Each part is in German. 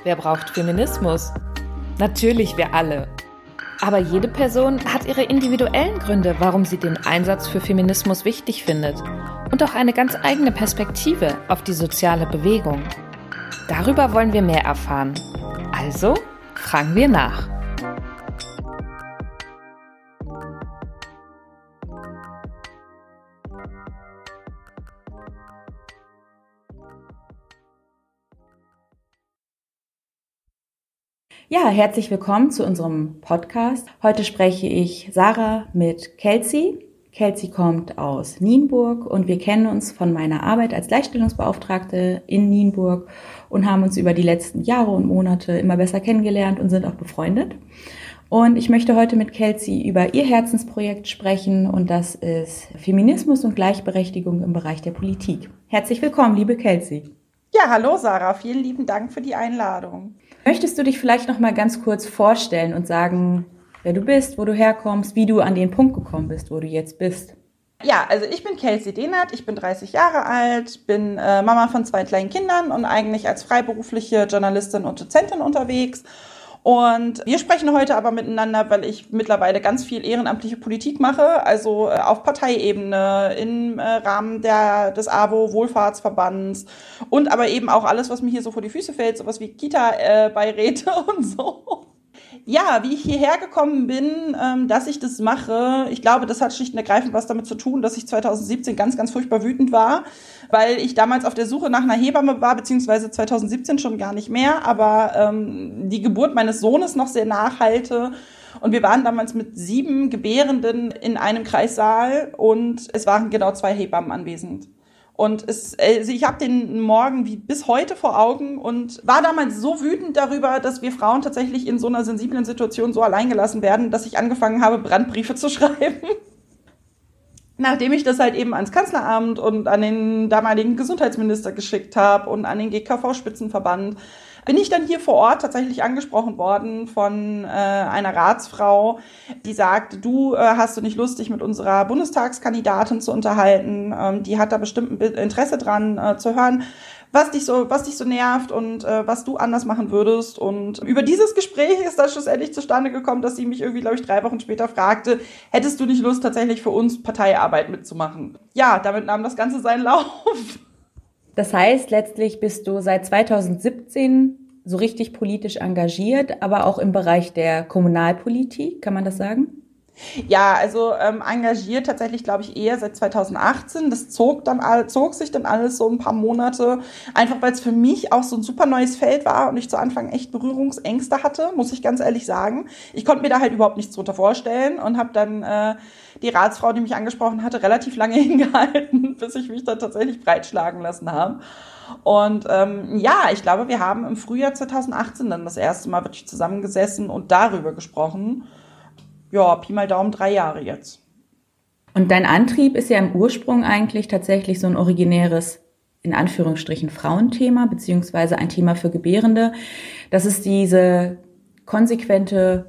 Wer braucht Feminismus? Natürlich wir alle. Aber jede Person hat ihre individuellen Gründe, warum sie den Einsatz für Feminismus wichtig findet. Und auch eine ganz eigene Perspektive auf die soziale Bewegung. Darüber wollen wir mehr erfahren. Also fragen wir nach. Ja, herzlich willkommen zu unserem Podcast. Heute spreche ich Sarah mit Kelsey. Kelsey kommt aus Nienburg und wir kennen uns von meiner Arbeit als Gleichstellungsbeauftragte in Nienburg und haben uns über die letzten Jahre und Monate immer besser kennengelernt und sind auch befreundet. Und ich möchte heute mit Kelsey über ihr Herzensprojekt sprechen und das ist Feminismus und Gleichberechtigung im Bereich der Politik. Herzlich willkommen, liebe Kelsey. Ja, hallo Sarah, vielen lieben Dank für die Einladung. Möchtest du dich vielleicht noch mal ganz kurz vorstellen und sagen, wer du bist, wo du herkommst, wie du an den Punkt gekommen bist, wo du jetzt bist? Ja, also ich bin Kelsey Dehnert, ich bin 30 Jahre alt, bin Mama von 2 kleinen Kindern und eigentlich als freiberufliche Journalistin und Dozentin unterwegs. Und wir sprechen heute aber miteinander, weil ich mittlerweile ganz viel ehrenamtliche Politik mache, also auf Parteiebene, im Rahmen des AWO-Wohlfahrtsverbands und aber eben auch alles, was mir hier so vor die Füße fällt, sowas wie Kita-Beiräte und so. Ja, wie ich hierher gekommen bin, dass ich das mache, ich glaube, das hat schlicht und ergreifend was damit zu tun, dass ich 2017 ganz, ganz furchtbar wütend war, weil ich damals auf der Suche nach einer Hebamme war, beziehungsweise 2017 schon gar nicht mehr, aber die Geburt meines Sohnes noch sehr nachhalte. Und wir waren damals mit 7 Gebärenden in einem Kreissaal und es waren genau 2 Hebammen anwesend. Und ich habe den Morgen wie bis heute vor Augen und war damals so wütend darüber, dass wir Frauen tatsächlich in so einer sensiblen Situation so allein gelassen werden, dass ich angefangen habe, Brandbriefe zu schreiben. Nachdem ich das halt eben ans Kanzleramt und an den damaligen Gesundheitsminister geschickt habe und an den GKV-Spitzenverband, bin ich dann hier vor Ort tatsächlich angesprochen worden von einer Ratsfrau, die sagt, du hast du nicht Lust, dich mit unserer Bundestagskandidatin zu unterhalten? Die hat da bestimmt ein Interesse dran zu hören, was dich so nervt und was du anders machen würdest. Und über dieses Gespräch ist dann schlussendlich zustande gekommen, dass sie mich irgendwie, glaube ich, 3 Wochen später fragte, hättest du nicht Lust, tatsächlich für uns Parteiarbeit mitzumachen? Ja, damit nahm das Ganze seinen Lauf. Das heißt, letztlich bist du seit 2017 so richtig politisch engagiert, aber auch im Bereich der Kommunalpolitik, kann man das sagen? Ja, also engagiert tatsächlich, glaube ich, eher seit 2018. Das zog sich dann alles so ein paar Monate, einfach weil es für mich auch so ein super neues Feld war und ich zu Anfang echt Berührungsängste hatte, muss ich ganz ehrlich sagen. Ich konnte mir da halt überhaupt nichts drunter vorstellen und habe dann die Ratsfrau, die mich angesprochen hatte, relativ lange hingehalten, bis ich mich dann tatsächlich breitschlagen lassen habe. Und ich glaube, wir haben im Frühjahr 2018 dann das erste Mal wirklich zusammengesessen und darüber gesprochen. Ja, Pi mal Daumen 3 Jahre jetzt. Und dein Antrieb ist ja im Ursprung eigentlich tatsächlich so ein originäres, in Anführungsstrichen, Frauenthema, beziehungsweise ein Thema für Gebärende. Das ist diese konsequente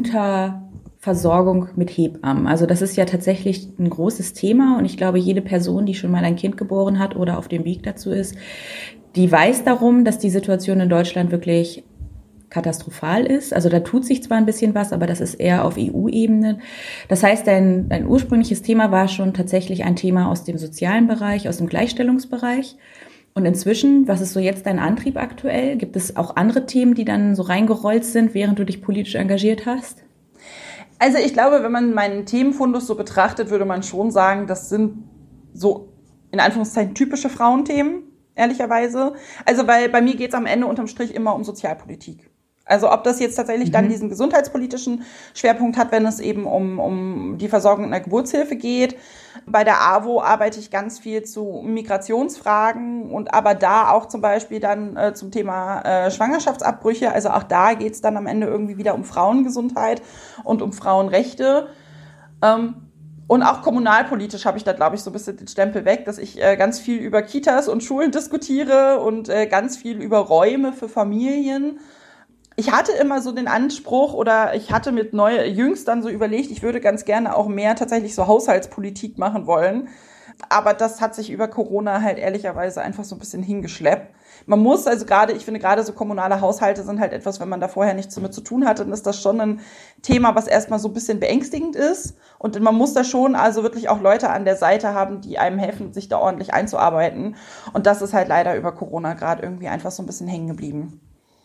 Unterversorgung mit Hebammen. Also das ist ja tatsächlich ein großes Thema und ich glaube, jede Person, die schon mal ein Kind geboren hat oder auf dem Weg dazu ist, die weiß darum, dass die Situation in Deutschland wirklich katastrophal ist. Also da tut sich zwar ein bisschen was, aber das ist eher auf EU-Ebene. Das heißt, dein ursprüngliches Thema war schon tatsächlich ein Thema aus dem sozialen Bereich, aus dem Gleichstellungsbereich. Und inzwischen, was ist so jetzt dein Antrieb aktuell? Gibt es auch andere Themen, die dann so reingerollt sind, während du dich politisch engagiert hast? Also ich glaube, wenn man meinen Themenfundus so betrachtet, würde man schon sagen, das sind so in Anführungszeichen typische Frauenthemen, ehrlicherweise. Also weil bei mir geht es am Ende unterm Strich immer um Sozialpolitik. Also ob das jetzt tatsächlich dann diesen gesundheitspolitischen Schwerpunkt hat, wenn es eben um die Versorgung in der Geburtshilfe geht. Bei der AWO arbeite ich ganz viel zu Migrationsfragen und aber da auch zum Beispiel dann zum Thema Schwangerschaftsabbrüche. Also auch da geht es dann am Ende irgendwie wieder um Frauengesundheit und um Frauenrechte. Und auch kommunalpolitisch habe ich da, glaube ich, so ein bisschen den Stempel weg, dass ich ganz viel über Kitas und Schulen diskutiere und ganz viel über Räume für Familien. Ich hatte immer so den Anspruch oder ich hatte jüngst dann so überlegt, ich würde ganz gerne auch mehr tatsächlich so Haushaltspolitik machen wollen, Aber das hat sich über Corona halt ehrlicherweise einfach so ein bisschen hingeschleppt. Man muss also ich finde gerade so kommunale Haushalte sind halt etwas, wenn man da vorher nichts damit zu tun hatte, dann ist das schon ein Thema, was erstmal so ein bisschen beängstigend ist. Und man muss da schon also wirklich auch Leute an der Seite haben, die einem helfen, sich da ordentlich einzuarbeiten. Und das ist halt leider über Corona gerade irgendwie einfach so ein bisschen hängen geblieben.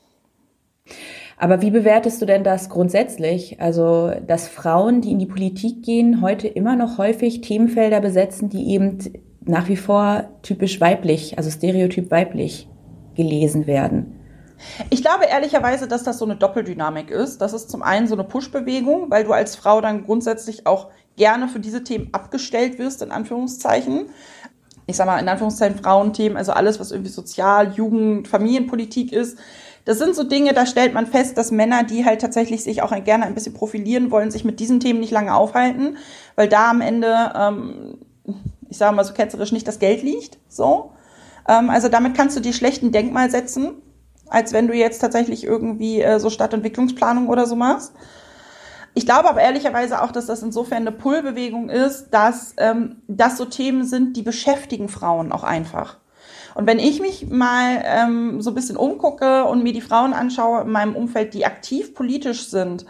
Aber wie bewertest du denn das grundsätzlich? Also, dass Frauen, die in die Politik gehen, heute immer noch häufig Themenfelder besetzen, die eben nach wie vor typisch weiblich, also stereotyp weiblich gelesen werden? Ich glaube ehrlicherweise, dass das so eine Doppeldynamik ist. Das ist zum einen so eine Push-Bewegung, weil du als Frau dann grundsätzlich auch gerne für diese Themen abgestellt wirst, in Anführungszeichen. Ich sag mal, in Anführungszeichen Frauenthemen, also alles, was irgendwie Sozial-, Jugend-, Familienpolitik ist. Das sind so Dinge, da stellt man fest, dass Männer, die halt tatsächlich sich auch gerne ein bisschen profilieren wollen, sich mit diesen Themen nicht lange aufhalten, weil da am Ende, ich sage mal so ketzerisch, nicht das Geld liegt. So. Also damit kannst du dir schlecht ein Denkmal setzen, als wenn du jetzt tatsächlich irgendwie so Stadtentwicklungsplanung oder so machst. Ich glaube aber ehrlicherweise auch, dass das insofern eine Pull-Bewegung ist, dass das so Themen sind, die beschäftigen Frauen auch einfach. Und wenn ich mich mal so ein bisschen umgucke und mir die Frauen anschaue in meinem Umfeld, die aktiv politisch sind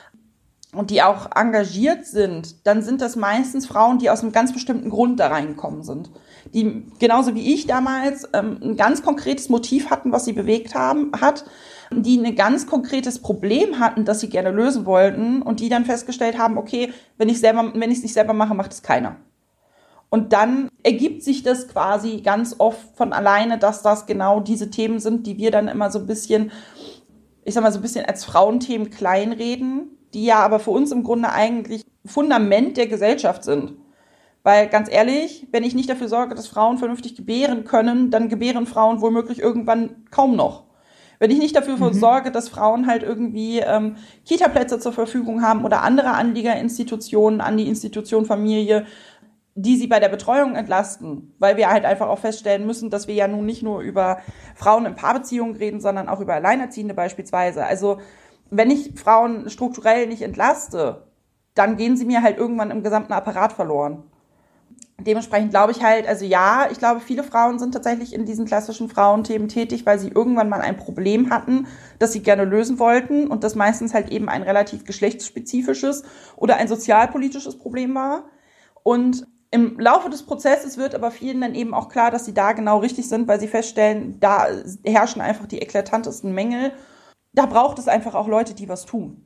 und die auch engagiert sind, dann sind das meistens Frauen, die aus einem ganz bestimmten Grund da reingekommen sind. Die genauso wie ich damals ein ganz konkretes Motiv hatten, was sie bewegt hat, die ein ganz konkretes Problem hatten, das sie gerne lösen wollten und die dann festgestellt haben, okay, wenn ich es nicht selber mache, macht es keiner. Und dann ergibt sich das quasi ganz oft von alleine, dass das genau diese Themen sind, die wir dann immer so ein bisschen, ich sag mal so ein bisschen als Frauenthemen kleinreden, die ja aber für uns im Grunde eigentlich Fundament der Gesellschaft sind. Weil ganz ehrlich, wenn ich nicht dafür sorge, dass Frauen vernünftig gebären können, dann gebären Frauen womöglich irgendwann kaum noch. Wenn ich nicht dafür sorge, dass Frauen halt irgendwie Kita-Plätze zur Verfügung haben oder andere Anliegerinstitutionen an die Institution Familie, die sie bei der Betreuung entlasten, weil wir halt einfach auch feststellen müssen, dass wir ja nun nicht nur über Frauen in Paarbeziehungen reden, sondern auch über Alleinerziehende beispielsweise. Also wenn ich Frauen strukturell nicht entlaste, dann gehen sie mir halt irgendwann im gesamten Apparat verloren. Dementsprechend glaube ich halt, also ja, ich glaube, viele Frauen sind tatsächlich in diesen klassischen Frauenthemen tätig, weil sie irgendwann mal ein Problem hatten, das sie gerne lösen wollten und das meistens halt eben ein relativ geschlechtsspezifisches oder ein sozialpolitisches Problem war. Und im Laufe des Prozesses wird aber vielen dann eben auch klar, dass sie da genau richtig sind, weil sie feststellen, da herrschen einfach die eklatantesten Mängel. Da braucht es einfach auch Leute, die was tun.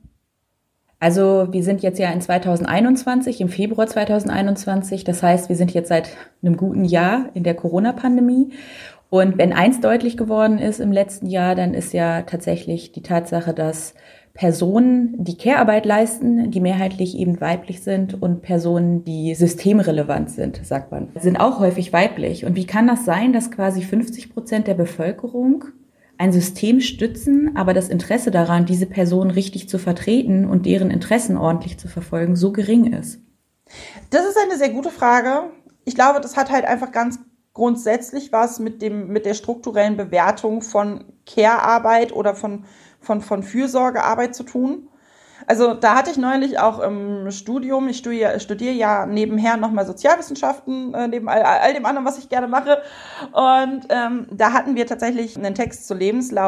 Also wir sind jetzt ja in 2021, im Februar 2021. Das heißt, wir sind jetzt seit einem guten Jahr in der Corona-Pandemie. Und wenn eins deutlich geworden ist im letzten Jahr, dann ist ja tatsächlich die Tatsache, dass Personen, die Care-Arbeit leisten, die mehrheitlich eben weiblich sind und Personen, die systemrelevant sind, sagt man, sind auch häufig weiblich. Und wie kann das sein, dass quasi 50% der Bevölkerung ein System stützen, aber das Interesse daran, diese Personen richtig zu vertreten und deren Interessen ordentlich zu verfolgen, so gering ist? Das ist eine sehr gute Frage. Ich glaube, das hat halt einfach ganz grundsätzlich was mit der strukturellen Bewertung von Care-Arbeit oder von Fürsorgearbeit zu tun. Also da hatte ich neulich auch im Studium, ich studiere ja nebenher nochmal Sozialwissenschaften, neben all dem anderen, was ich gerne mache. Und da hatten wir tatsächlich einen Text zur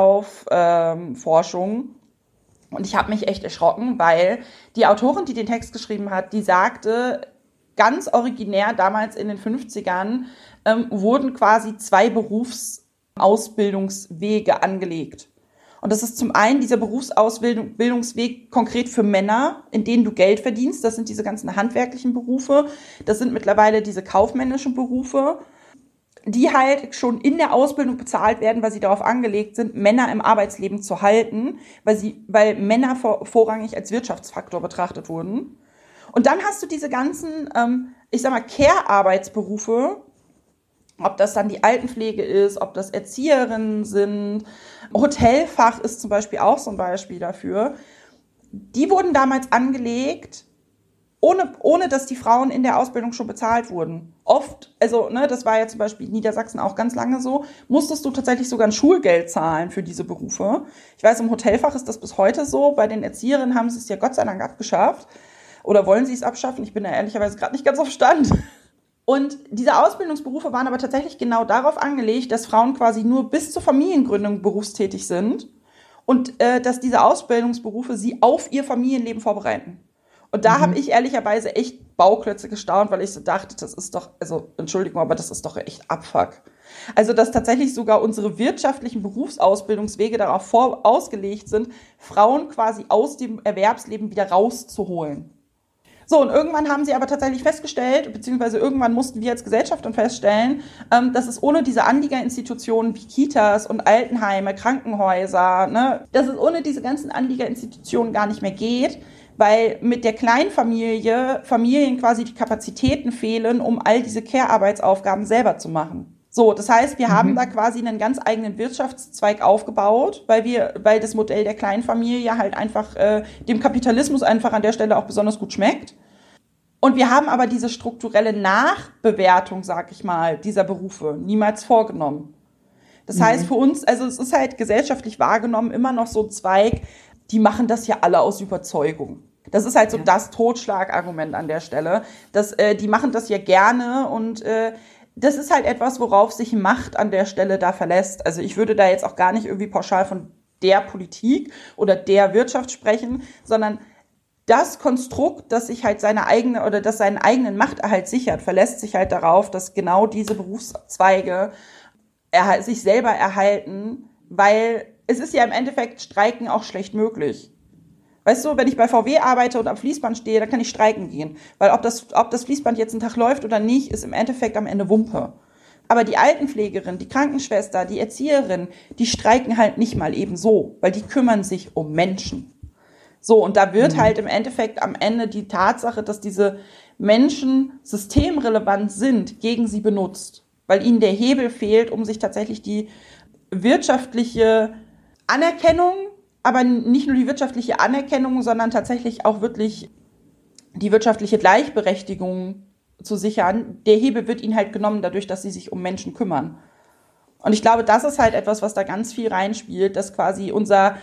Lebenslaufforschung. Und ich habe mich echt erschrocken, weil die Autorin, die den Text geschrieben hat, die sagte, ganz originär damals in den 50ern, wurden quasi 2 Berufsausbildungswege angelegt. Und das ist zum einen dieser Berufsausbildungsweg konkret für Männer, in denen du Geld verdienst. Das sind diese ganzen handwerklichen Berufe. Das sind mittlerweile diese kaufmännischen Berufe, die halt schon in der Ausbildung bezahlt werden, weil sie darauf angelegt sind, Männer im Arbeitsleben zu halten, weil Männer vorrangig als Wirtschaftsfaktor betrachtet wurden. Und dann hast du diese ganzen, Care-Arbeitsberufe, ob das dann die Altenpflege ist, ob das Erzieherinnen sind. Hotelfach ist zum Beispiel auch so ein Beispiel dafür. Die wurden damals angelegt, ohne dass die Frauen in der Ausbildung schon bezahlt wurden. Oft, das war ja zum Beispiel in Niedersachsen auch ganz lange so, musstest du tatsächlich sogar ein Schulgeld zahlen für diese Berufe. Ich weiß, im Hotelfach ist das bis heute so. Bei den Erzieherinnen haben sie es ja Gott sei Dank abgeschafft. Oder wollen sie es abschaffen? Ich bin da ehrlicherweise gerade nicht ganz auf Stand. Und diese Ausbildungsberufe waren aber tatsächlich genau darauf angelegt, dass Frauen quasi nur bis zur Familiengründung berufstätig sind und dass diese Ausbildungsberufe sie auf ihr Familienleben vorbereiten. Und da habe ich ehrlicherweise echt Bauklötze gestaunt, weil ich so dachte, das ist doch, also Entschuldigung, aber das ist doch echt Abfuck. Also dass tatsächlich sogar unsere wirtschaftlichen Berufsausbildungswege darauf ausgelegt sind, Frauen quasi aus dem Erwerbsleben wieder rauszuholen. So, und irgendwann haben sie aber tatsächlich festgestellt, beziehungsweise irgendwann mussten wir als Gesellschaft dann feststellen, dass es ohne diese Anliegerinstitutionen wie Kitas und Altenheime, Krankenhäuser, ne, dass es ohne diese ganzen Anliegerinstitutionen gar nicht mehr geht, weil mit der Kleinfamilie Familien quasi die Kapazitäten fehlen, um all diese Care-Arbeitsaufgaben selber zu machen. So, das heißt, wir haben da quasi einen ganz eigenen Wirtschaftszweig aufgebaut, weil das Modell der Kleinfamilie halt einfach dem Kapitalismus einfach an der Stelle auch besonders gut schmeckt. Und wir haben aber diese strukturelle Nachbewertung, sag ich mal, dieser Berufe niemals vorgenommen. Das heißt für uns, also es ist halt gesellschaftlich wahrgenommen immer noch so ein Zweig, die machen das ja alle aus Überzeugung. Das ist halt so das Totschlagargument an der Stelle. Die machen das ja gerne und das ist halt etwas, worauf sich Macht an der Stelle da verlässt. Also ich würde da jetzt auch gar nicht irgendwie pauschal von der Politik oder der Wirtschaft sprechen, sondern das Konstrukt, das sich halt seinen eigenen Machterhalt sichert, verlässt sich halt darauf, dass genau diese Berufszweige sich selber erhalten, weil es ist ja im Endeffekt Streiken auch schlecht möglich. Weißt du, wenn ich bei VW arbeite und am Fließband stehe, dann kann ich streiken gehen. Weil ob das Fließband jetzt einen Tag läuft oder nicht, ist im Endeffekt am Ende Wumpe. Aber die Altenpflegerin, die Krankenschwester, die Erzieherin, die streiken halt nicht mal eben so, weil die kümmern sich um Menschen. So, und da wird halt im Endeffekt am Ende die Tatsache, dass diese Menschen systemrelevant sind, gegen sie benutzt. Weil ihnen der Hebel fehlt, um sich tatsächlich die wirtschaftliche Anerkennung, aber nicht nur die wirtschaftliche Anerkennung, sondern tatsächlich auch wirklich die wirtschaftliche Gleichberechtigung zu sichern. Der Hebel wird ihnen halt genommen dadurch, dass sie sich um Menschen kümmern. Und ich glaube, das ist halt etwas, was da ganz viel reinspielt, dass quasi unsere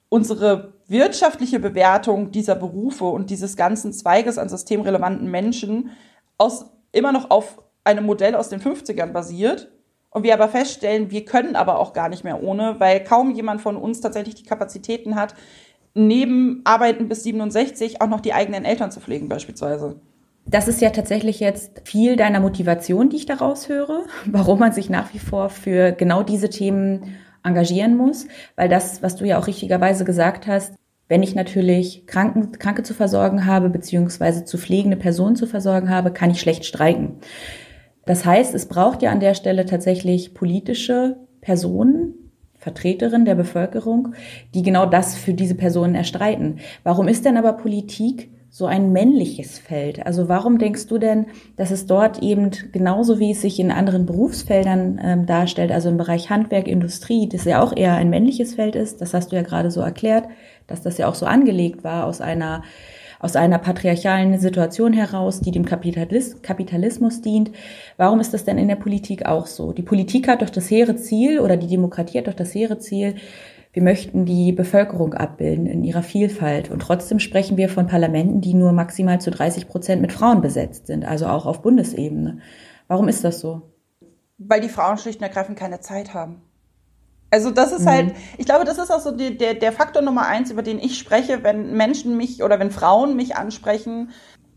wirtschaftliche Bewertung dieser Berufe und dieses ganzen Zweiges an systemrelevanten Menschen immer noch auf einem Modell aus den 50ern basiert. Und wir aber feststellen, wir können aber auch gar nicht mehr ohne, weil kaum jemand von uns tatsächlich die Kapazitäten hat, neben Arbeiten bis 67 auch noch die eigenen Eltern zu pflegen beispielsweise. Das ist ja tatsächlich jetzt viel deiner Motivation, die ich daraus höre, warum man sich nach wie vor für genau diese Themen engagieren muss. Weil das, was du ja auch richtigerweise gesagt hast, wenn ich natürlich Kranke zu versorgen habe, beziehungsweise zu pflegende Personen zu versorgen habe, kann ich schlecht streiken. Das heißt, es braucht ja an der Stelle tatsächlich politische Personen, Vertreterinnen der Bevölkerung, die genau das für diese Personen erstreiten. Warum ist denn aber Politik so ein männliches Feld? Also warum denkst du denn, dass es dort eben genauso wie es sich in anderen Berufsfeldern darstellt, also im Bereich Handwerk, Industrie, das ja auch eher ein männliches Feld ist, das hast du ja gerade so erklärt, dass das ja auch so angelegt war aus einer patriarchalen Situation heraus, die dem Kapitalismus dient. Warum ist das denn in der Politik auch so? Die Politik hat doch das hehre Ziel, oder die Demokratie hat doch das hehre Ziel, wir möchten die Bevölkerung abbilden in ihrer Vielfalt. Und trotzdem sprechen wir von Parlamenten, die nur maximal zu 30% mit Frauen besetzt sind, also auch auf Bundesebene. Warum ist das so? Weil die Frauen schlicht und ergreifend keine Zeit haben. Also das ist halt, ich glaube, das ist auch so der Faktor Nummer 1, über den ich spreche, wenn Menschen mich oder wenn Frauen mich ansprechen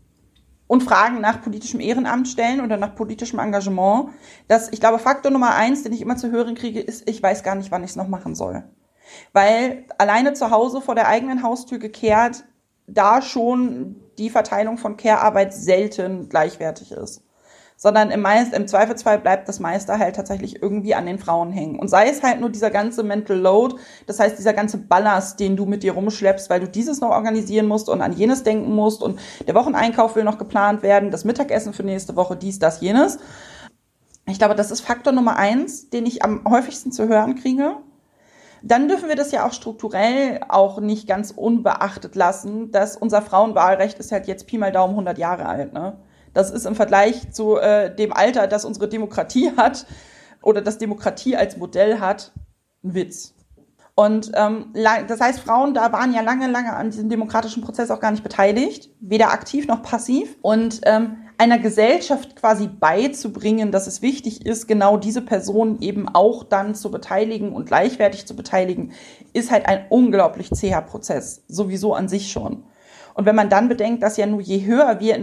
und Fragen nach politischem Ehrenamt stellen oder nach politischem Engagement. Ich glaube, Faktor Nummer 1, den ich immer zu hören kriege, ist, ich weiß gar nicht, wann ich es noch machen soll. Weil alleine zu Hause vor der eigenen Haustür gekehrt, da schon die Verteilung von Care-Arbeit selten gleichwertig ist. Sondern im Zweifelsfall bleibt das meiste halt tatsächlich irgendwie an den Frauen hängen. Und sei es halt nur dieser ganze Mental Load, das heißt dieser ganze Ballast, den du mit dir rumschleppst, weil du dieses noch organisieren musst und an jenes denken musst und der Wocheneinkauf will noch geplant werden, das Mittagessen für nächste Woche, dies, das, jenes. Ich glaube, das ist Faktor Nummer 1, den ich am häufigsten zu hören kriege. Dann dürfen wir das ja auch strukturell auch nicht ganz unbeachtet lassen, dass unser Frauenwahlrecht ist halt jetzt Pi mal Daumen 100 Jahre alt, ne? Das ist im Vergleich zu dem Alter, das unsere Demokratie hat oder das Demokratie als Modell hat, ein Witz. Und das heißt, Frauen da waren ja lange an diesem demokratischen Prozess auch gar nicht beteiligt, weder aktiv noch passiv. Und einer Gesellschaft quasi beizubringen, dass es wichtig ist, genau diese Personen eben auch dann zu beteiligen und gleichwertig zu beteiligen, ist halt ein unglaublich zäher Prozess, sowieso an sich schon. Und wenn man dann bedenkt, dass ja nur je höher wir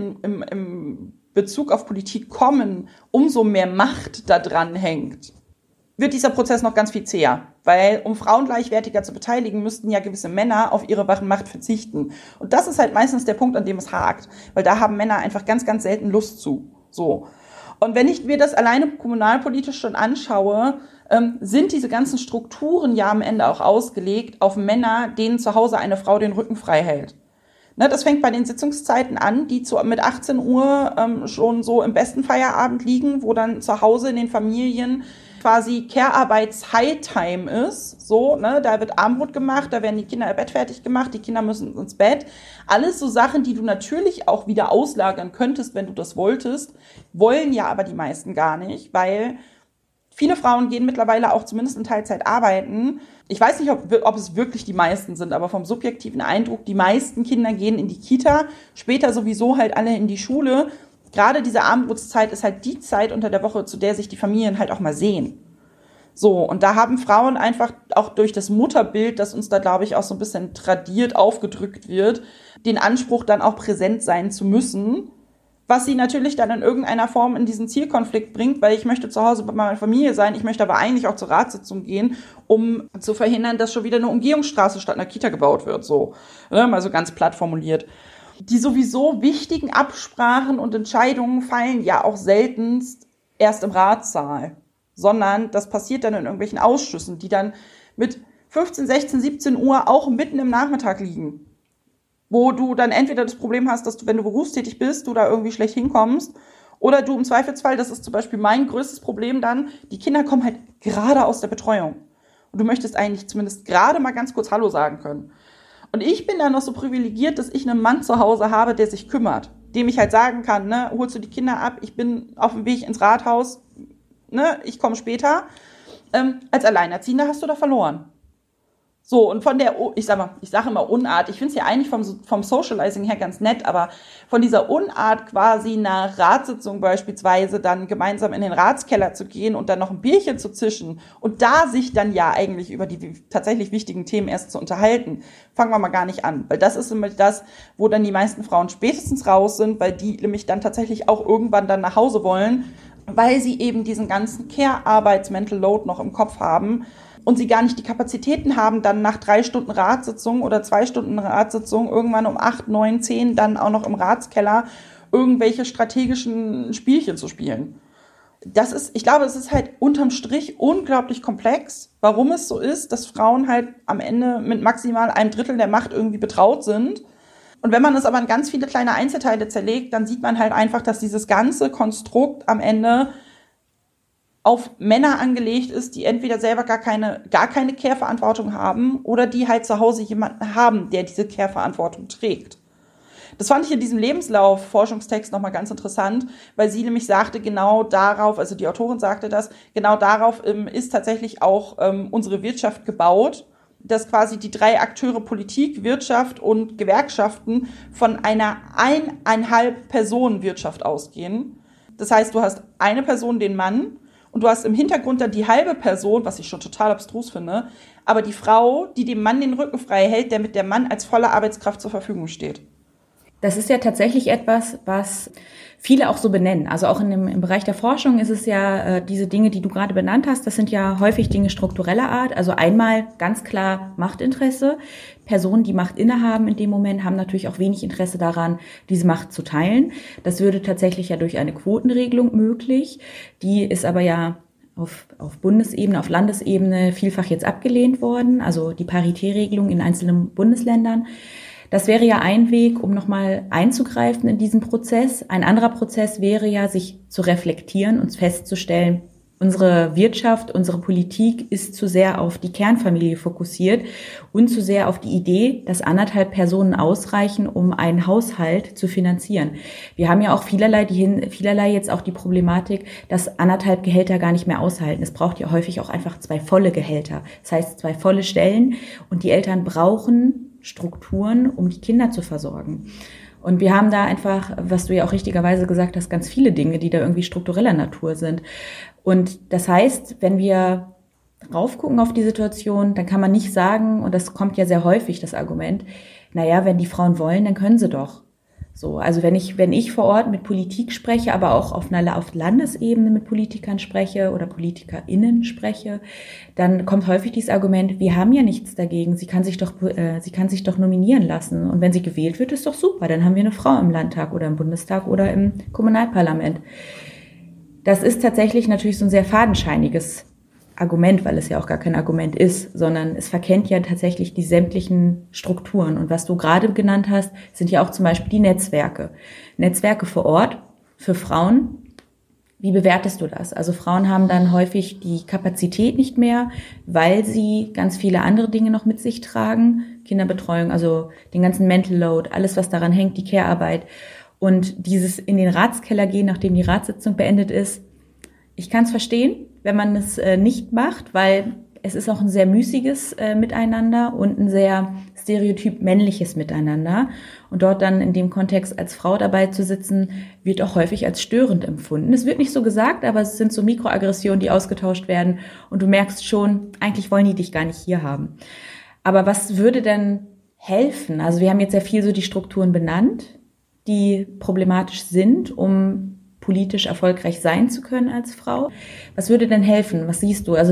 im Bezug auf Politik kommen, umso mehr Macht da dran hängt, wird dieser Prozess noch ganz viel zäher. Weil um Frauen gleichwertiger zu beteiligen, müssten ja gewisse Männer auf ihre Macht verzichten. Und das ist halt meistens der Punkt, an dem es hakt. Weil da haben Männer einfach ganz, ganz selten Lust zu. So. Und wenn ich mir das alleine kommunalpolitisch schon anschaue, sind diese ganzen Strukturen ja am Ende auch ausgelegt auf Männer, denen zu Hause eine Frau den Rücken frei hält. Ne, das fängt bei den Sitzungszeiten an, die mit 18 Uhr schon so im besten Feierabend liegen, wo dann zu Hause in den Familien quasi Care-Arbeits-High-Time ist. So, ne, da wird Abendbrot gemacht, da werden die Kinder im Bett fertig gemacht, die Kinder müssen ins Bett. Alles so Sachen, die du natürlich auch wieder auslagern könntest, wenn du das wolltest, wollen ja aber die meisten gar nicht, weil viele Frauen gehen mittlerweile auch zumindest in Teilzeit arbeiten. Ich weiß nicht, ob es wirklich die meisten sind, aber vom subjektiven Eindruck, die meisten Kinder gehen in die Kita, später sowieso halt alle in die Schule. Gerade diese Abendbrotszeit ist halt die Zeit unter der Woche, zu der sich die Familien halt auch mal sehen. So, und da haben Frauen einfach auch durch das Mutterbild, das uns da, glaube ich, auch so ein bisschen tradiert aufgedrückt wird, den Anspruch, dann auch präsent sein zu müssen, was sie natürlich dann in irgendeiner Form in diesen Zielkonflikt bringt, weil ich möchte zu Hause bei meiner Familie sein, ich möchte aber eigentlich auch zur Ratssitzung gehen, um zu verhindern, dass schon wieder eine Umgehungsstraße statt einer Kita gebaut wird, so, mal so ganz platt formuliert. Die sowieso wichtigen Absprachen und Entscheidungen fallen ja auch seltenst erst im Ratssaal, sondern das passiert dann in irgendwelchen Ausschüssen, die dann mit 15, 16, 17 Uhr auch mitten im Nachmittag liegen, wo du dann entweder das Problem hast, dass du, wenn du berufstätig bist, du da irgendwie schlecht hinkommst, oder du im Zweifelsfall, das ist zum Beispiel mein größtes Problem dann, die Kinder kommen halt gerade aus der Betreuung und du möchtest eigentlich zumindest gerade mal ganz kurz Hallo sagen können. Und ich bin dann noch so privilegiert, dass ich einen Mann zu Hause habe, der sich kümmert, dem ich halt sagen kann, ne, holst du die Kinder ab, ich bin auf dem Weg ins Rathaus, ne, ich komme später. Als Alleinerziehender hast du da verloren. So, und von der, ich sage immer Unart, ich finde es ja eigentlich vom Socializing her ganz nett, aber von dieser Unart quasi nach Ratssitzung beispielsweise dann gemeinsam in den Ratskeller zu gehen und dann noch ein Bierchen zu zischen und da sich dann ja eigentlich über die tatsächlich wichtigen Themen erst zu unterhalten, fangen wir mal gar nicht an, weil das ist nämlich das, wo dann die meisten Frauen spätestens raus sind, weil die nämlich dann tatsächlich auch irgendwann dann nach Hause wollen, weil sie eben diesen ganzen Care-Arbeits-Mental Load noch im Kopf haben, und sie gar nicht die Kapazitäten haben, dann nach 3 Stunden Ratssitzung oder 2 Stunden Ratssitzung irgendwann um 8, 9, 10 dann auch noch im Ratskeller irgendwelche strategischen Spielchen zu spielen. Ich glaube, es ist halt unterm Strich unglaublich komplex, warum es so ist, dass Frauen halt am Ende mit maximal 1/3 der Macht irgendwie betraut sind. Und wenn man es aber in ganz viele kleine Einzelteile zerlegt, dann sieht man halt einfach, dass dieses ganze Konstrukt am Ende auf Männer angelegt ist, die entweder selber gar keine Care-Verantwortung haben oder die halt zu Hause jemanden haben, der diese Care-Verantwortung trägt. Das fand ich in diesem Lebenslauf-Forschungstext nochmal ganz interessant, weil sie nämlich sagte, genau darauf, also die Autorin sagte das, genau darauf ist tatsächlich auch unsere Wirtschaft gebaut, dass quasi die 3 Akteure Politik, Wirtschaft und Gewerkschaften von einer 1,5-Personen-Wirtschaft ausgehen. Das heißt, du hast eine Person, den Mann, und du hast im Hintergrund dann die halbe Person, was ich schon total abstrus finde, aber die Frau, die dem Mann den Rücken frei hält, damit der Mann als volle Arbeitskraft zur Verfügung steht. Das ist ja tatsächlich etwas, was viele auch so benennen. Also auch im Bereich der Forschung ist es ja diese Dinge, die du gerade benannt hast, das sind ja häufig Dinge struktureller Art. Also einmal ganz klar Machtinteresse. Personen, die Macht innehaben in dem Moment, haben natürlich auch wenig Interesse daran, diese Macht zu teilen. Das würde tatsächlich ja durch eine Quotenregelung möglich. Die ist aber ja auf Bundesebene, auf Landesebene vielfach jetzt abgelehnt worden. Also die Paritätregelung in einzelnen Bundesländern. Das wäre ja ein Weg, um nochmal einzugreifen in diesen Prozess. Ein anderer Prozess wäre ja, sich zu reflektieren und festzustellen, unsere Wirtschaft, unsere Politik ist zu sehr auf die Kernfamilie fokussiert und zu sehr auf die Idee, dass 1,5 Personen ausreichen, um einen Haushalt zu finanzieren. Wir haben ja auch vielerlei jetzt auch die Problematik, dass 1,5 Gehälter gar nicht mehr aushalten. Es braucht ja häufig auch einfach 2 volle Gehälter. Das heißt 2 volle Stellen und die Eltern brauchen Strukturen, um die Kinder zu versorgen. Und wir haben da einfach, was du ja auch richtigerweise gesagt hast, ganz viele Dinge, die da irgendwie struktureller Natur sind. Und das heißt, wenn wir raufgucken auf die Situation, dann kann man nicht sagen, und das kommt ja sehr häufig, das Argument, naja, wenn die Frauen wollen, dann können sie doch. So, also wenn ich vor Ort mit Politik spreche, aber auch auf Landesebene mit Politikern spreche oder PolitikerInnen spreche, dann kommt häufig dieses Argument, wir haben ja nichts dagegen, sie kann sich doch nominieren lassen. Und wenn sie gewählt wird, ist doch super, dann haben wir eine Frau im Landtag oder im Bundestag oder im Kommunalparlament. Das ist tatsächlich natürlich so ein sehr fadenscheiniges Argument, weil es ja auch gar kein Argument ist, sondern es verkennt ja tatsächlich die sämtlichen Strukturen. Und was du gerade genannt hast, sind ja auch zum Beispiel die Netzwerke. Netzwerke vor Ort für Frauen. Wie bewertest du das? Also Frauen haben dann häufig die Kapazität nicht mehr, weil sie ganz viele andere Dinge noch mit sich tragen. Kinderbetreuung, also den ganzen Mental Load, alles was daran hängt, die Care-Arbeit. Und dieses in den Ratskeller gehen, nachdem die Ratssitzung beendet ist, ich kann es verstehen, wenn man es nicht macht, weil es ist auch ein sehr müßiges Miteinander und ein sehr stereotyp männliches Miteinander. Und dort dann in dem Kontext als Frau dabei zu sitzen, wird auch häufig als störend empfunden. Es wird nicht so gesagt, aber es sind so Mikroaggressionen, die ausgetauscht werden. Und du merkst schon, eigentlich wollen die dich gar nicht hier haben. Aber was würde denn helfen? Also wir haben jetzt sehr viel so die Strukturen benannt, die problematisch sind, um politisch erfolgreich sein zu können als Frau. Was würde denn helfen? Was siehst du? Also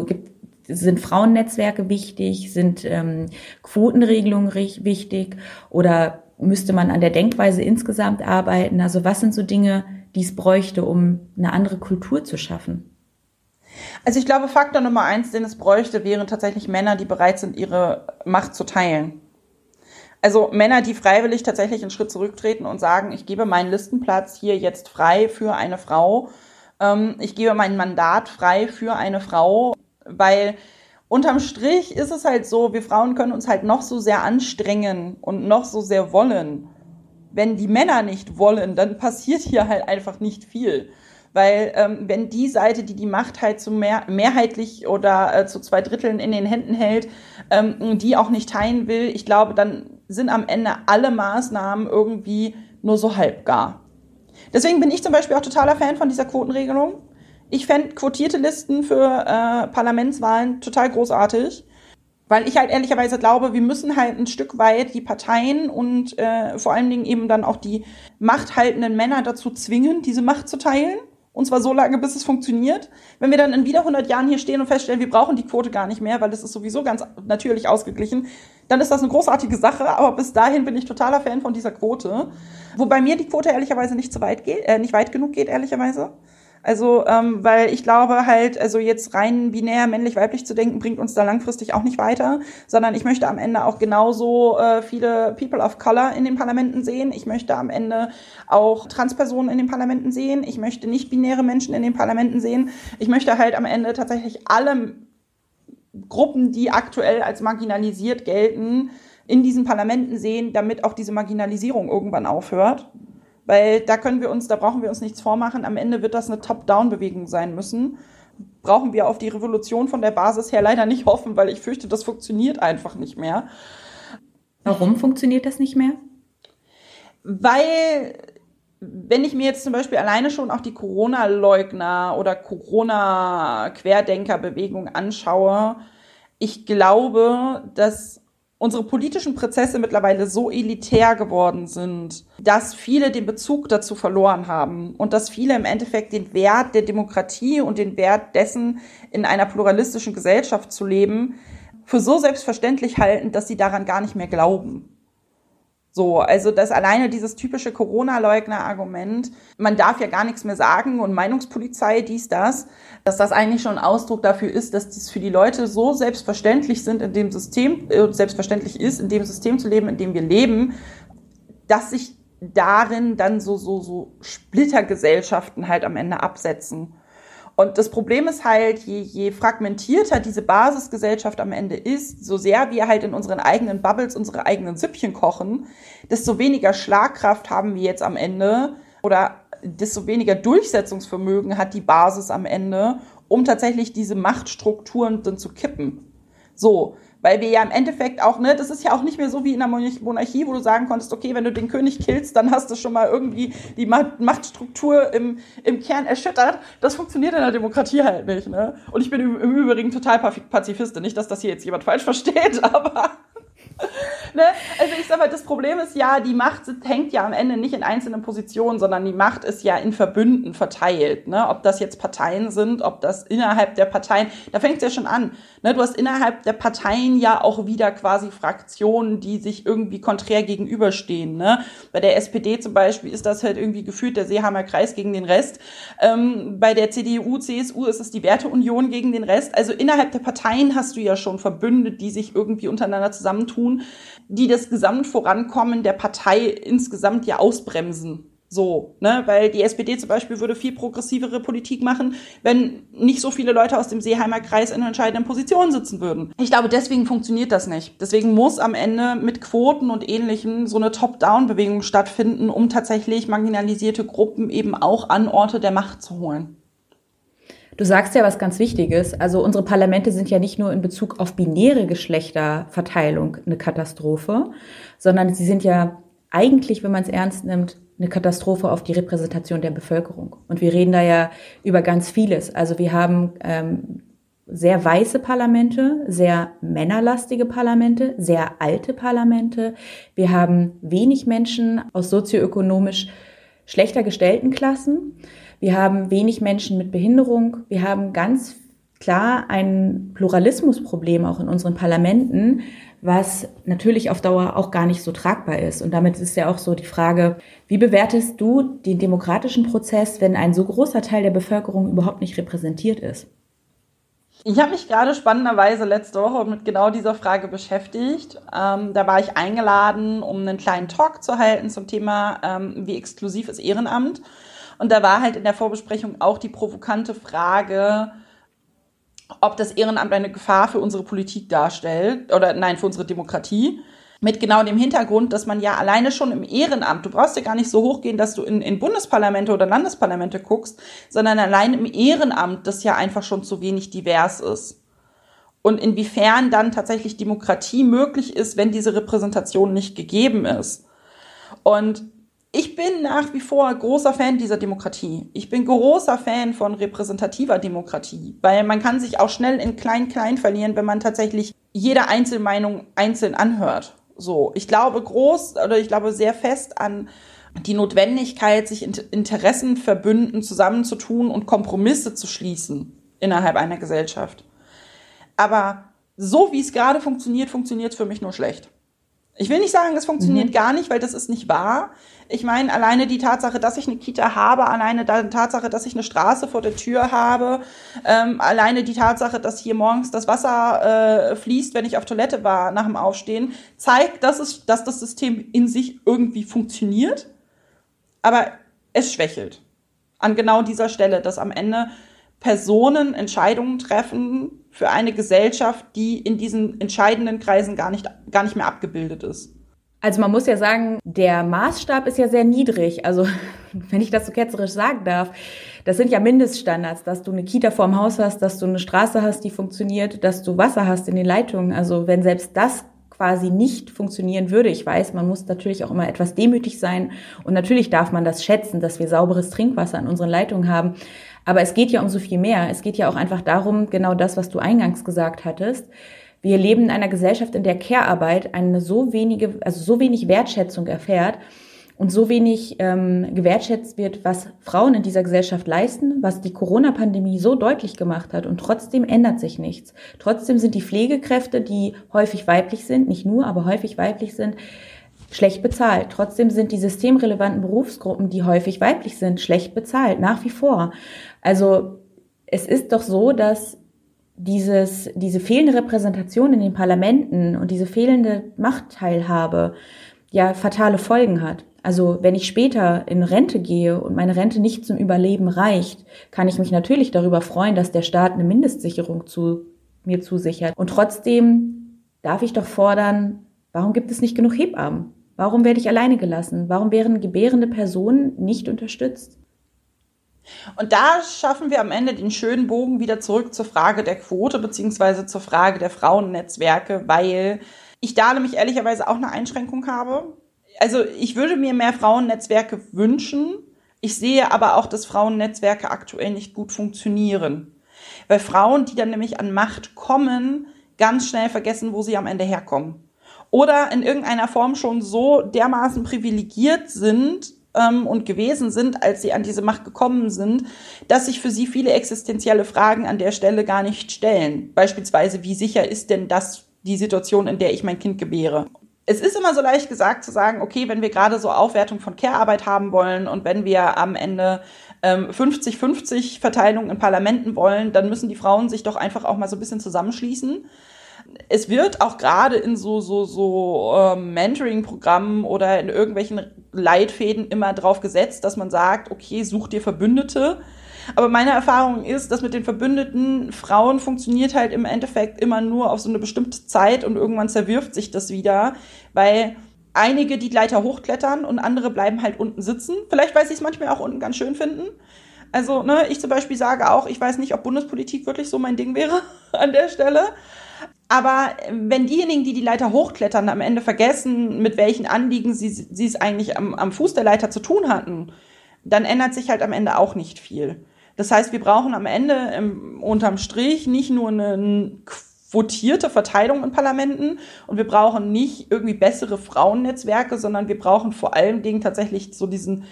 sind Frauennetzwerke wichtig? Sind Quotenregelungen wichtig? Oder müsste man an der Denkweise insgesamt arbeiten? Also was sind so Dinge, die es bräuchte, um eine andere Kultur zu schaffen? Also ich glaube, Faktor Nummer 1, den es bräuchte, wären tatsächlich Männer, die bereit sind, ihre Macht zu teilen. Also Männer, die freiwillig tatsächlich einen Schritt zurücktreten und sagen, ich gebe meinen Listenplatz hier jetzt frei für eine Frau. Ich gebe mein Mandat frei für eine Frau, weil unterm Strich ist es halt so, wir Frauen können uns halt noch so sehr anstrengen und noch so sehr wollen. Wenn die Männer nicht wollen, dann passiert hier halt einfach nicht viel. Weil wenn die Seite, die die Macht halt mehrheitlich oder zu 2/3 in den Händen hält, die auch nicht teilen will, ich glaube, dann sind am Ende alle Maßnahmen irgendwie nur so halbgar. Deswegen bin ich zum Beispiel auch totaler Fan von dieser Quotenregelung. Ich fände quotierte Listen für Parlamentswahlen total großartig, weil ich halt ehrlicherweise glaube, wir müssen halt ein Stück weit die Parteien und vor allen Dingen eben dann auch die machthaltenden Männer dazu zwingen, diese Macht zu teilen. Und zwar so lange, bis es funktioniert. Wenn wir dann in wieder 100 Jahren hier stehen und feststellen, wir brauchen die Quote gar nicht mehr, weil das ist sowieso ganz natürlich ausgeglichen, dann ist das eine großartige Sache. Aber bis dahin bin ich totaler Fan von dieser Quote. Wobei mir die Quote ehrlicherweise nicht weit genug geht, ehrlicherweise. Also, weil ich glaube halt, also jetzt rein binär männlich-weiblich zu denken, bringt uns da langfristig auch nicht weiter, sondern ich möchte am Ende auch genauso viele People of Color in den Parlamenten sehen. Ich möchte am Ende auch Transpersonen in den Parlamenten sehen. Ich möchte nicht-binäre Menschen in den Parlamenten sehen. Ich möchte halt am Ende tatsächlich alle Gruppen, die aktuell als marginalisiert gelten, in diesen Parlamenten sehen, damit auch diese Marginalisierung irgendwann aufhört. Weil da brauchen wir uns nichts vormachen. Am Ende wird das eine Top-Down-Bewegung sein müssen. Brauchen wir auf die Revolution von der Basis her leider nicht hoffen, weil ich fürchte, das funktioniert einfach nicht mehr. Warum funktioniert das nicht mehr? Weil, wenn ich mir jetzt zum Beispiel alleine schon auch die Corona-Leugner oder Corona-Querdenker-Bewegung anschaue, ich glaube, dass unsere politischen Prozesse mittlerweile so elitär geworden sind, dass viele den Bezug dazu verloren haben und dass viele im Endeffekt den Wert der Demokratie und den Wert dessen, in einer pluralistischen Gesellschaft zu leben, für so selbstverständlich halten, dass sie daran gar nicht mehr glauben. So, also dass alleine dieses typische Corona-Leugner-Argument, man darf ja gar nichts mehr sagen und Meinungspolizei, dies, das, dass das eigentlich schon ein Ausdruck dafür ist, dass dies für die Leute so selbstverständlich sind in dem System, selbstverständlich ist, in dem System zu leben, in dem wir leben, dass sich darin dann so Splittergesellschaften halt am Ende absetzen. Und das Problem ist halt, je fragmentierter diese Basisgesellschaft am Ende ist, so sehr wir halt in unseren eigenen Bubbles unsere eigenen Süppchen kochen, desto weniger Schlagkraft haben wir jetzt am Ende oder desto weniger Durchsetzungsvermögen hat die Basis am Ende, um tatsächlich diese Machtstrukturen dann zu kippen. So, Weil wir ja im Endeffekt auch, ne, das ist ja auch nicht mehr so wie in der Monarchie, wo du sagen konntest, okay, wenn du den König killst, dann hast du schon mal irgendwie die Machtstruktur im Kern erschüttert. Das funktioniert in der Demokratie halt nicht, ne? Und ich bin im Übrigen total Pazifistin. Nicht, dass das hier jetzt jemand falsch versteht, aber... Ne? Also ich sag mal, das Problem ist ja, die Macht hängt ja am Ende nicht in einzelnen Positionen, sondern die Macht ist ja in Verbünden verteilt. Ne? Ob das jetzt Parteien sind, ob das innerhalb der Parteien, da fängt es ja schon an. Ne? Du hast innerhalb der Parteien ja auch wieder quasi Fraktionen, die sich irgendwie konträr gegenüberstehen. Ne? Bei der SPD zum Beispiel ist das halt irgendwie gefühlt der Seeheimer Kreis gegen den Rest. Bei der CDU, CSU ist es die Werteunion gegen den Rest. Also innerhalb der Parteien hast du ja schon Verbünde, die sich irgendwie untereinander zusammentun, die das Gesamtvorankommen der Partei insgesamt ja ausbremsen. So, ne, weil die SPD zum Beispiel würde viel progressivere Politik machen, wenn nicht so viele Leute aus dem Seeheimer Kreis in entscheidenden Positionen sitzen würden. Ich glaube, deswegen funktioniert das nicht. Deswegen muss am Ende mit Quoten und Ähnlichem so eine Top-Down-Bewegung stattfinden, um tatsächlich marginalisierte Gruppen eben auch an Orte der Macht zu holen. Du sagst ja was ganz Wichtiges. Also unsere Parlamente sind ja nicht nur in Bezug auf binäre Geschlechterverteilung eine Katastrophe, sondern sie sind ja eigentlich, wenn man es ernst nimmt, eine Katastrophe auf die Repräsentation der Bevölkerung. Und wir reden da ja über ganz vieles. Also wir haben sehr weiße Parlamente, sehr männerlastige Parlamente, sehr alte Parlamente. Wir haben wenig Menschen aus sozioökonomisch schlechter gestellten Klassen. Wir haben wenig Menschen mit Behinderung. Wir haben ganz klar ein Pluralismusproblem auch in unseren Parlamenten, was natürlich auf Dauer auch gar nicht so tragbar ist. Und damit ist ja auch so die Frage, wie bewertest du den demokratischen Prozess, wenn ein so großer Teil der Bevölkerung überhaupt nicht repräsentiert ist? Ich habe mich gerade spannenderweise letzte Woche mit genau dieser Frage beschäftigt. Da war ich eingeladen, um einen kleinen Talk zu halten zum Thema, wie exklusiv ist Ehrenamt. Und da war halt in der Vorbesprechung auch die provokante Frage, ob das Ehrenamt eine Gefahr für unsere Politik darstellt, oder nein, für unsere Demokratie. Mit genau dem Hintergrund, dass man ja alleine schon im Ehrenamt, du brauchst ja gar nicht so hochgehen, dass du in Bundesparlamente oder Landesparlamente guckst, sondern allein im Ehrenamt das ja einfach schon zu wenig divers ist. Und inwiefern dann tatsächlich Demokratie möglich ist, wenn diese Repräsentation nicht gegeben ist. Und ich bin nach wie vor großer Fan dieser Demokratie. Ich bin großer Fan von repräsentativer Demokratie, weil man kann sich auch schnell in Klein-Klein verlieren, wenn man tatsächlich jede Einzelmeinung einzeln anhört. So, ich glaube sehr fest an die Notwendigkeit, sich Interessenverbünden zusammenzutun und Kompromisse zu schließen innerhalb einer Gesellschaft. Aber so wie es gerade funktioniert, funktioniert es für mich nur schlecht. Ich will nicht sagen, es funktioniert gar nicht, weil das ist nicht wahr. Ich meine, alleine die Tatsache, dass ich eine Kita habe, alleine die Tatsache, dass ich eine Straße vor der Tür habe, alleine die Tatsache, dass hier morgens das Wasser fließt, wenn ich auf Toilette war nach dem Aufstehen, zeigt, dass das System in sich irgendwie funktioniert, aber es schwächelt. An genau dieser Stelle, dass am Ende Personen Entscheidungen treffen für eine Gesellschaft, die in diesen entscheidenden Kreisen gar nicht mehr abgebildet ist. Also man muss ja sagen, der Maßstab ist ja sehr niedrig. Also wenn ich das so ketzerisch sagen darf, das sind ja Mindeststandards, dass du eine Kita vorm Haus hast, dass du eine Straße hast, die funktioniert, dass du Wasser hast in den Leitungen. Also wenn selbst das quasi nicht funktionieren würde, ich weiß, man muss natürlich auch immer etwas demütig sein und natürlich darf man das schätzen, dass wir sauberes Trinkwasser an unseren Leitungen haben. Aber es geht ja um so viel mehr. Es geht ja auch einfach darum, genau das, was du eingangs gesagt hattest. Wir leben in einer Gesellschaft, in der Care-Arbeit so wenig Wertschätzung erfährt und so wenig gewertschätzt wird, was Frauen in dieser Gesellschaft leisten, was die Corona-Pandemie so deutlich gemacht hat. Und trotzdem ändert sich nichts. Trotzdem sind die Pflegekräfte, die häufig weiblich sind, nicht nur, aber häufig weiblich sind, schlecht bezahlt. Trotzdem sind die systemrelevanten Berufsgruppen, die häufig weiblich sind, schlecht bezahlt, nach wie vor. Also es ist doch so, dass diese fehlende Repräsentation in den Parlamenten und diese fehlende Machtteilhabe ja fatale Folgen hat. Also wenn ich später in Rente gehe und meine Rente nicht zum Überleben reicht, kann ich mich natürlich darüber freuen, dass der Staat eine Mindestsicherung mir zusichert. Und trotzdem darf ich doch fordern, warum gibt es nicht genug Hebammen? Warum werde ich alleine gelassen? Warum werden gebärende Personen nicht unterstützt? Und da schaffen wir am Ende den schönen Bogen wieder zurück zur Frage der Quote beziehungsweise zur Frage der Frauennetzwerke, weil ich da nämlich ehrlicherweise auch eine Einschränkung habe. Also ich würde mir mehr Frauennetzwerke wünschen. Ich sehe aber auch, dass Frauennetzwerke aktuell nicht gut funktionieren. Weil Frauen, die dann nämlich an Macht kommen, ganz schnell vergessen, wo sie am Ende herkommen. Oder in irgendeiner Form schon so dermaßen privilegiert sind und gewesen sind, als sie an diese Macht gekommen sind, dass sich für sie viele existenzielle Fragen an der Stelle gar nicht stellen. Beispielsweise, wie sicher ist denn das die Situation, in der ich mein Kind gebäre? Es ist immer so leicht gesagt zu sagen, okay, wenn wir gerade so Aufwertung von Care-Arbeit haben wollen und wenn wir am Ende 50-50 Verteilung in Parlamenten wollen, dann müssen die Frauen sich doch einfach auch mal so ein bisschen zusammenschließen. Es wird auch gerade in so Mentoring-Programmen oder in irgendwelchen Leitfäden immer drauf gesetzt, dass man sagt, okay, such dir Verbündete. Aber meine Erfahrung ist, dass mit den verbündeten Frauen funktioniert halt im Endeffekt immer nur auf so eine bestimmte Zeit und irgendwann zerwirft sich das wieder, weil einige die Leiter hochklettern und andere bleiben halt unten sitzen. Vielleicht, weil sie es manchmal auch unten ganz schön finden. Also, ich zum Beispiel sage auch, ich weiß nicht, ob Bundespolitik wirklich so mein Ding wäre an der Stelle. Aber wenn diejenigen, die die Leiter hochklettern, am Ende vergessen, mit welchen Anliegen sie es eigentlich am Fuß der Leiter zu tun hatten, dann ändert sich halt am Ende auch nicht viel. Das heißt, wir brauchen am Ende unterm Strich nicht nur eine quotierte Verteilung in Parlamenten und wir brauchen nicht irgendwie bessere Frauennetzwerke, sondern wir brauchen vor allen Dingen tatsächlich so diesen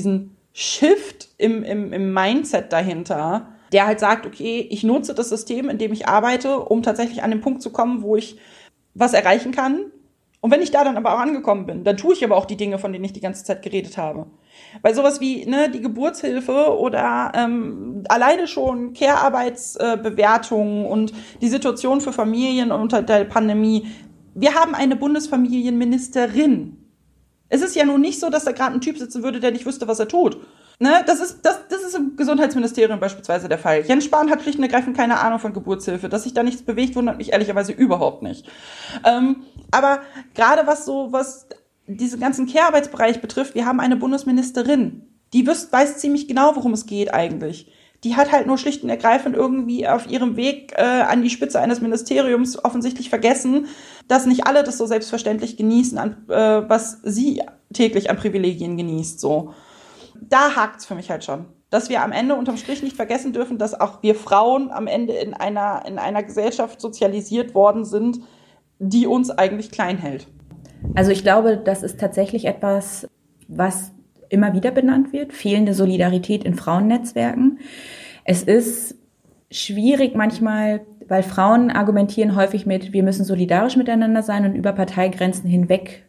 Shift im Mindset dahinter, der halt sagt, okay, ich nutze das System, in dem ich arbeite, um tatsächlich an den Punkt zu kommen, wo ich was erreichen kann. Und wenn ich da dann aber auch angekommen bin, dann tue ich aber auch die Dinge, von denen ich die ganze Zeit geredet habe. Weil sowas wie die Geburtshilfe oder alleine schon Care-Arbeitsbewertungen und die Situation für Familien unter der Pandemie. Wir haben eine Bundesfamilienministerin. Es ist ja nun nicht so, dass da gerade ein Typ sitzen würde, der nicht wüsste, was er tut. Das ist im Gesundheitsministerium beispielsweise der Fall. Jens Spahn hat schlicht und ergreifend keine Ahnung von Geburtshilfe. Dass sich da nichts bewegt, wundert mich ehrlicherweise überhaupt nicht. Aber gerade was diesen ganzen Care-Arbeitsbereich betrifft, wir haben eine Bundesministerin. Die weiß ziemlich genau, worum es geht eigentlich. Die hat halt nur schlicht und ergreifend irgendwie auf ihrem Weg an die Spitze eines Ministeriums offensichtlich vergessen, dass nicht alle das so selbstverständlich genießen, was sie täglich an Privilegien genießt, so. Da hakt's für mich halt schon. Dass wir am Ende unterm Strich nicht vergessen dürfen, dass auch wir Frauen am Ende in einer Gesellschaft sozialisiert worden sind, die uns eigentlich klein hält. Also ich glaube, das ist tatsächlich etwas, was immer wieder benannt wird, fehlende Solidarität in Frauennetzwerken. Es ist schwierig manchmal, weil Frauen argumentieren häufig mit, wir müssen solidarisch miteinander sein und über Parteigrenzen hinweg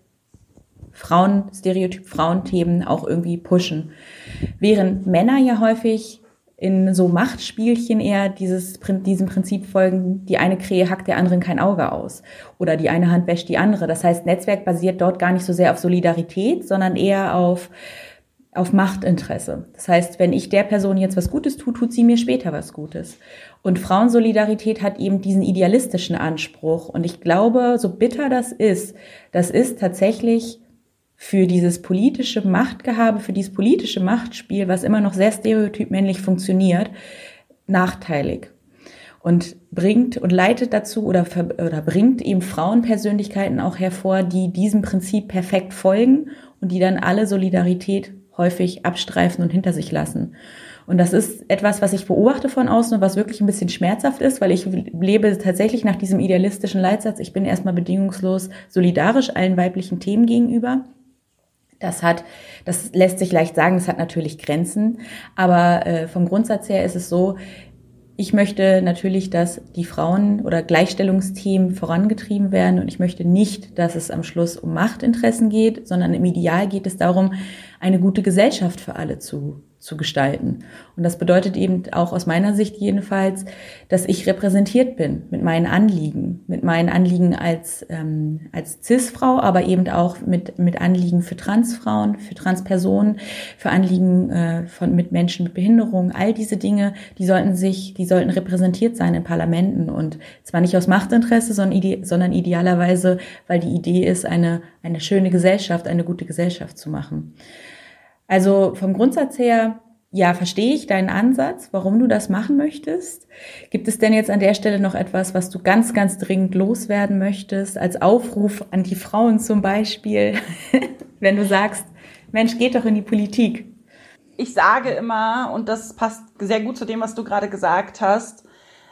Frauenthemen auch irgendwie pushen. Während Männer ja häufig in so Machtspielchen eher diesem Prinzip folgen, die eine Krähe hackt der anderen kein Auge aus oder die eine Hand wäscht die andere. Das heißt, Netzwerk basiert dort gar nicht so sehr auf Solidarität, sondern eher auf Machtinteresse. Das heißt, wenn ich der Person jetzt was Gutes tue, tut sie mir später was Gutes. Und Frauensolidarität hat eben diesen idealistischen Anspruch. Und ich glaube, so bitter das ist tatsächlich für dieses politische Machtgehabe, für dieses politische Machtspiel, was immer noch sehr stereotypmännlich funktioniert, nachteilig. Und bringt und leitet dazu oder bringt eben Frauenpersönlichkeiten auch hervor, die diesem Prinzip perfekt folgen und die dann alle Solidarität häufig abstreifen und hinter sich lassen. Und das ist etwas, was ich beobachte von außen und was wirklich ein bisschen schmerzhaft ist, weil ich lebe tatsächlich nach diesem idealistischen Leitsatz, ich bin erstmal bedingungslos solidarisch allen weiblichen Themen gegenüber. Das lässt sich leicht sagen, das hat natürlich Grenzen, aber vom Grundsatz her ist es so, ich möchte natürlich, dass die Frauen- oder Gleichstellungsthemen vorangetrieben werden und ich möchte nicht, dass es am Schluss um Machtinteressen geht, sondern im Ideal geht es darum, eine gute Gesellschaft für alle zu gestalten. Und das bedeutet eben auch aus meiner Sicht jedenfalls, dass ich repräsentiert bin mit meinen Anliegen als Cis-Frau, aber eben auch mit Anliegen für Transfrauen, für Transpersonen, für Anliegen mit Menschen mit Behinderung. All diese Dinge, die sollten repräsentiert sein in Parlamenten und zwar nicht aus Machtinteresse, sondern idealerweise, weil die Idee ist, eine schöne Gesellschaft, eine gute Gesellschaft zu machen. Also vom Grundsatz her ja, verstehe ich deinen Ansatz, warum du das machen möchtest. Gibt es denn jetzt an der Stelle noch etwas, was du ganz, ganz dringend loswerden möchtest, als Aufruf an die Frauen zum Beispiel, wenn du sagst, Mensch, geht doch in die Politik? Ich sage immer, und das passt sehr gut zu dem, was du gerade gesagt hast,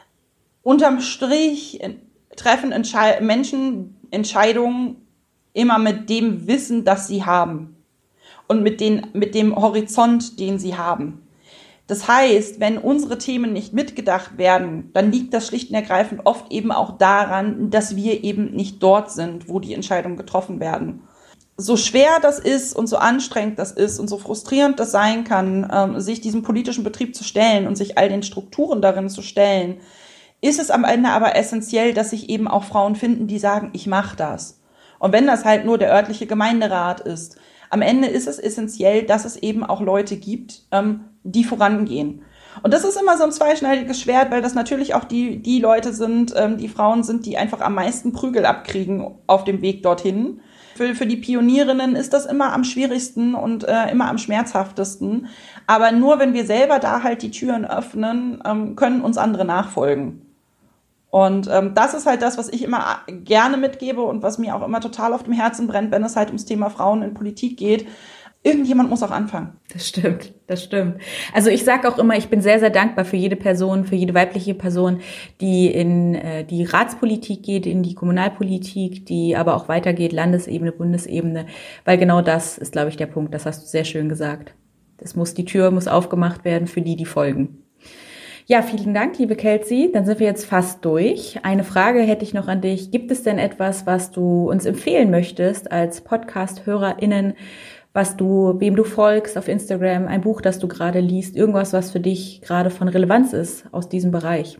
unterm Strich treffen Menschen Entscheidungen immer mit dem Wissen, das sie haben. Und mit dem Horizont, den sie haben. Das heißt, wenn unsere Themen nicht mitgedacht werden, dann liegt das schlicht und ergreifend oft eben auch daran, dass wir eben nicht dort sind, wo die Entscheidungen getroffen werden. So schwer das ist und so anstrengend das ist und so frustrierend das sein kann, sich diesem politischen Betrieb zu stellen und sich all den Strukturen darin zu stellen, ist es am Ende aber essentiell, dass sich eben auch Frauen finden, die sagen, ich mache das. Und wenn das halt nur der örtliche Gemeinderat ist, am Ende ist es essentiell, dass es eben auch Leute gibt, die vorangehen. Und das ist immer so ein zweischneidiges Schwert, weil das natürlich auch die Leute sind, die Frauen sind, die einfach am meisten Prügel abkriegen auf dem Weg dorthin. Für die Pionierinnen ist das immer am schwierigsten und immer am schmerzhaftesten. Aber nur wenn wir selber da halt die Türen öffnen, können uns andere nachfolgen. Und das ist halt das, was ich immer gerne mitgebe und was mir auch immer total auf dem Herzen brennt, wenn es halt ums Thema Frauen in Politik geht. Irgendjemand muss auch anfangen. Das stimmt. Also ich sage auch immer, ich bin sehr, sehr dankbar für jede Person, für jede weibliche Person, die in die Ratspolitik geht, in die Kommunalpolitik, die aber auch weitergeht, Landesebene, Bundesebene, weil genau das ist, glaube ich, der Punkt. Das hast du sehr schön gesagt. Die Tür muss aufgemacht werden für die folgen. Ja, vielen Dank, liebe Kelsey. Dann sind wir jetzt fast durch. Eine Frage hätte ich noch an dich. Gibt es denn etwas, was du uns empfehlen möchtest als Podcast-HörerInnen, wem du folgst auf Instagram, ein Buch, das du gerade liest, irgendwas, was für dich gerade von Relevanz ist aus diesem Bereich?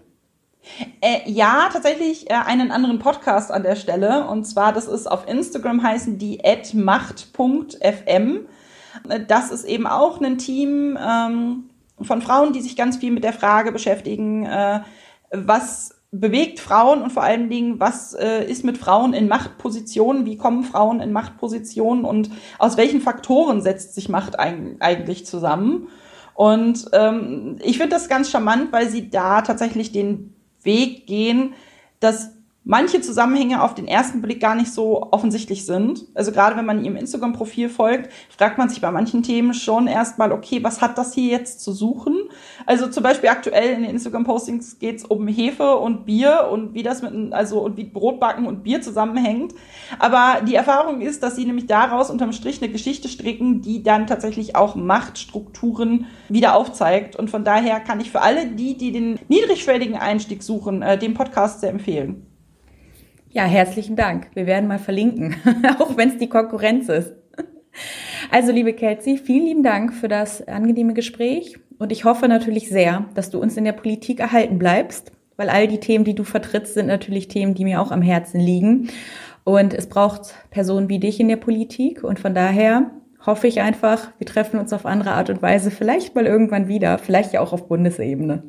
Ja, tatsächlich einen anderen Podcast an der Stelle. Und zwar, das ist auf Instagram heißen die @macht.fm. Das ist eben auch ein Team von Frauen, die sich ganz viel mit der Frage beschäftigen, was bewegt Frauen und vor allen Dingen, was ist mit Frauen in Machtpositionen, wie kommen Frauen in Machtpositionen und aus welchen Faktoren setzt sich Macht eigentlich zusammen. Und ich finde das ganz charmant, weil sie da tatsächlich den Weg gehen, dass manche Zusammenhänge auf den ersten Blick gar nicht so offensichtlich sind. Also gerade wenn man ihrem Instagram-Profil folgt, fragt man sich bei manchen Themen schon erstmal, okay, was hat das hier jetzt zu suchen? Also zum Beispiel aktuell in den Instagram-Postings geht es um Hefe und Bier und wie das und wie Brotbacken und Bier zusammenhängt. Aber die Erfahrung ist, dass sie nämlich daraus unterm Strich eine Geschichte stricken, die dann tatsächlich auch Machtstrukturen wieder aufzeigt. Und von daher kann ich für alle die den niedrigschwelligen Einstieg suchen, den Podcast sehr empfehlen. Ja, herzlichen Dank. Wir werden mal verlinken, auch wenn es die Konkurrenz ist. Also, liebe Kelsey, vielen lieben Dank für das angenehme Gespräch. Und ich hoffe natürlich sehr, dass du uns in der Politik erhalten bleibst, weil all die Themen, die du vertrittst, sind natürlich Themen, die mir auch am Herzen liegen. Und es braucht Personen wie dich in der Politik. Und von daher hoffe ich einfach, wir treffen uns auf andere Art und Weise vielleicht mal irgendwann wieder, vielleicht ja auch auf Bundesebene.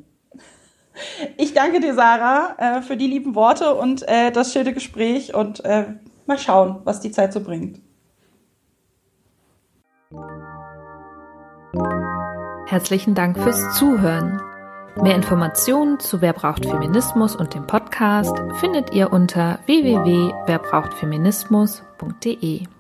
Ich danke dir, Sarah, für die lieben Worte und das schöne Gespräch und mal schauen, was die Zeit so bringt. Herzlichen Dank fürs Zuhören. Mehr Informationen zu Wer braucht Feminismus und dem Podcast findet ihr unter www.werbrauchtfeminismus.de.